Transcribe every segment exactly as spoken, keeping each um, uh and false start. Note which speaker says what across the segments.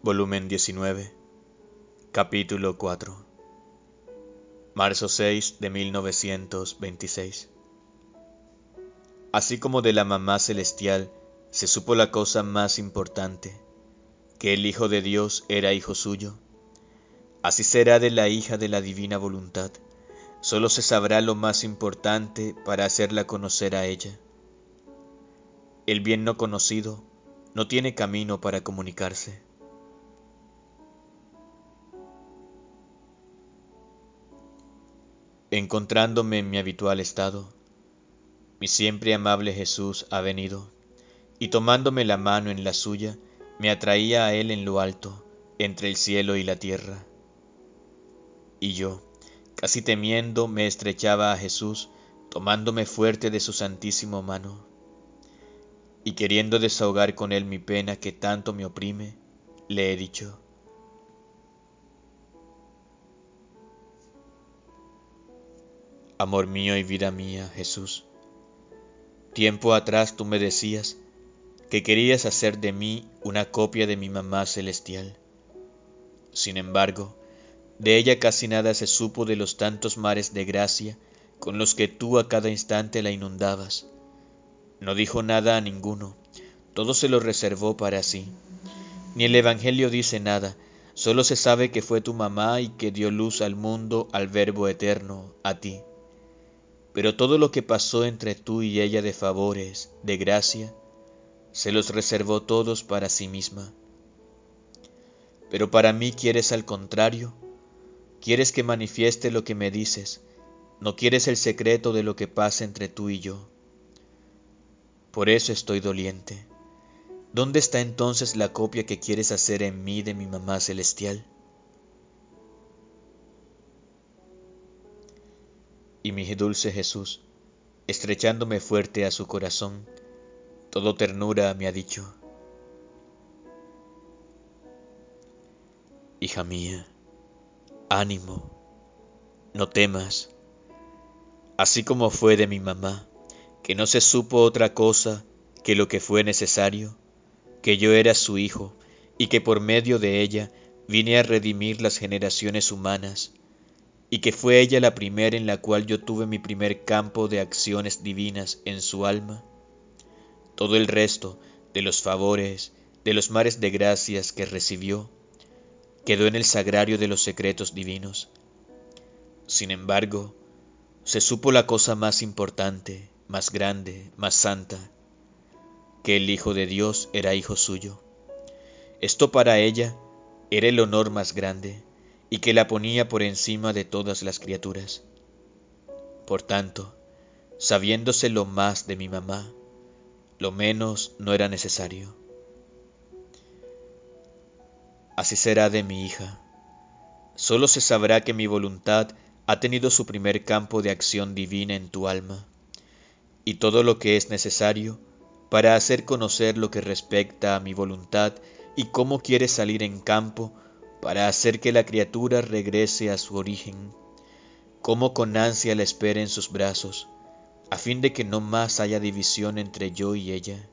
Speaker 1: Volumen diecinueve, Capítulo cuatro, marzo seis de mil novecientos veintiséis. Así como de la Mamá Celestial se supo la cosa más importante, que el Hijo de Dios era hijo suyo, así será de la hija de la divina voluntad. Solo se sabrá lo más importante para hacerla conocer a ella. El bien no conocido no tiene camino para comunicarse. Encontrándome en mi habitual estado, mi siempre amable Jesús ha venido, y tomándome la mano en la suya, me atraía a Él en lo alto, entre el cielo y la tierra. Y yo, casi temiendo, me estrechaba a Jesús, tomándome fuerte de su santísima mano, y queriendo desahogar con Él mi pena que tanto me oprime, le he dicho: Amor mío y vida mía, Jesús, tiempo atrás tú me decías que querías hacer de mí una copia de mi Mamá Celestial. Sin embargo, de ella casi nada se supo de los tantos mares de gracia con los que tú a cada instante la inundabas. No dijo nada a ninguno, todo se lo reservó para sí. Ni el Evangelio dice nada, solo se sabe que fue tu mamá y que dio luz al mundo, al Verbo eterno, a ti. Pero todo lo que pasó entre tú y ella de favores, de gracia, se los reservó todos para sí misma. Pero para mí quieres al contrario, quieres que manifieste lo que me dices, no quieres el secreto de lo que pasa entre tú y yo. Por eso estoy doliente. ¿Dónde está entonces la copia que quieres hacer en mí de mi Mamá Celestial? Y mi dulce Jesús, estrechándome fuerte a su corazón, todo ternura me ha dicho: Hija mía, ánimo, no temas. Así como fue de mi mamá, que no se supo otra cosa que lo que fue necesario, que yo era su hijo y que por medio de ella vine a redimir las generaciones humanas, y que fue ella la primera en la cual yo tuve mi primer campo de acciones divinas en su alma. Todo el resto de los favores, de los mares de gracias que recibió, quedó en el sagrario de los secretos divinos. Sin embargo, se supo la cosa más importante, más grande, más santa, que el Hijo de Dios era hijo suyo. Esto para ella era el honor más grande, y que la ponía por encima de todas las criaturas. Por tanto, sabiéndose lo más de mi mamá, lo menos no era necesario. Así será de mi hija. Solo se sabrá que mi voluntad ha tenido su primer campo de acción divina en tu alma, y todo lo que es necesario para hacer conocer lo que respecta a mi voluntad y cómo quiere salir en campo para hacer que la criatura regrese a su origen, cómo con ansia la espera en sus brazos, a fin de que no más haya división entre yo y ella.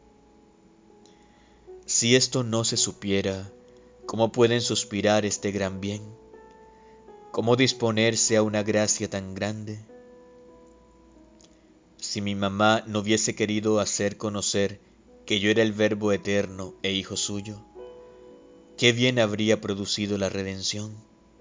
Speaker 1: Si esto no se supiera, ¿cómo pueden suspirar este gran bien? ¿Cómo disponerse a una gracia tan grande? Si mi mamá no hubiese querido hacer conocer que yo era el Verbo eterno e hijo suyo, ¿qué bien habría producido la redención?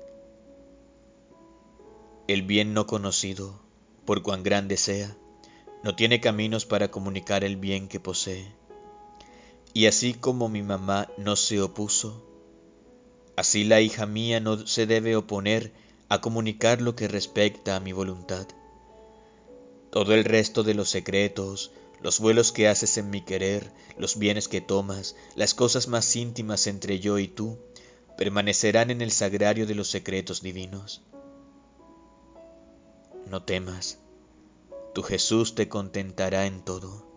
Speaker 1: El bien no conocido, por cuán grande sea, no tiene caminos para comunicar el bien que posee. Y así como mi mamá no se opuso, así la hija mía no se debe oponer a comunicar lo que respecta a mi voluntad. Todo el resto de los secretos, los vuelos que haces en mi querer, los bienes que tomas, las cosas más íntimas entre yo y tú, permanecerán en el sagrario de los secretos divinos. No temas, tu Jesús te contentará en todo.